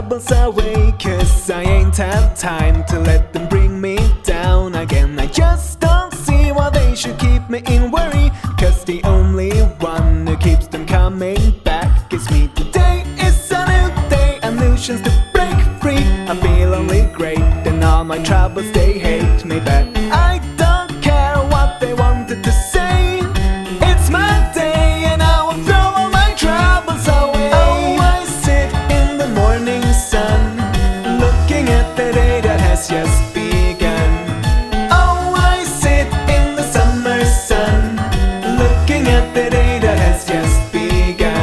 troubles away, 'cause I ain't have time to let them bring me down again. I just don't see why they should keep me in worry, 'cause the only one who keeps them coming back is me. Today is a new day, illusions to break free. I feel only great, and all my troubles they hate me back. I don't care what they wanted to say. It's my day, and I will throw all my troubles away. Oh, I sit in the morning sun, looking at the day that has just begun. Oh, I sit in the summer sun, looking at the day that has just begun.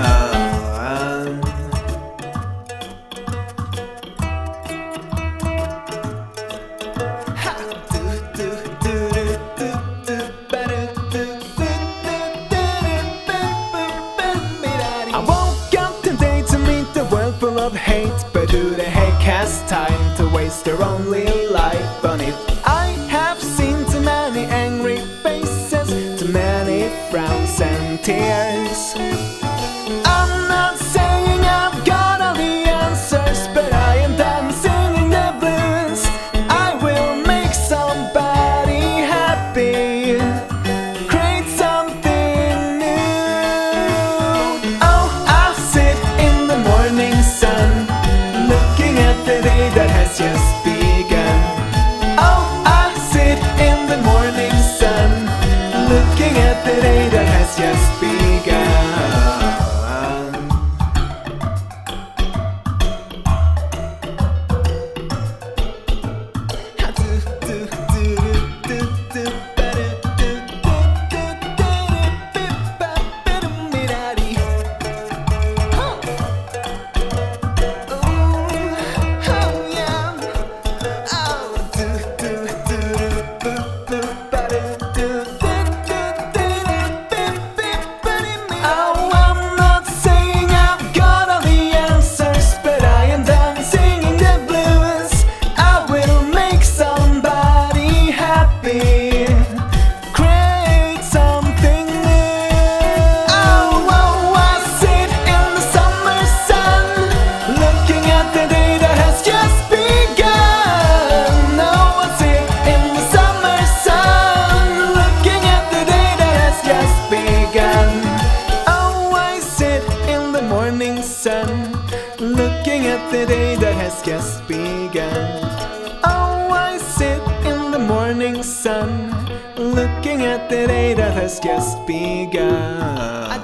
I woke up today to meet the world full of hate, but who the heck has time to waste their only life on it? I have seen too many angry faces, too many frowns and tears. I'm not saying I've got all the answers, but I am done singing the blues. I will make somebody happy, create something new. Oh, I'll sit in the morning sun, looking at the day that has just begun. Oh, I'll sit in the morning sun, looking at the day that has just begun. Looking at the day that has just begun. Oh, I sit in the morning sun, looking at the day that has just begun.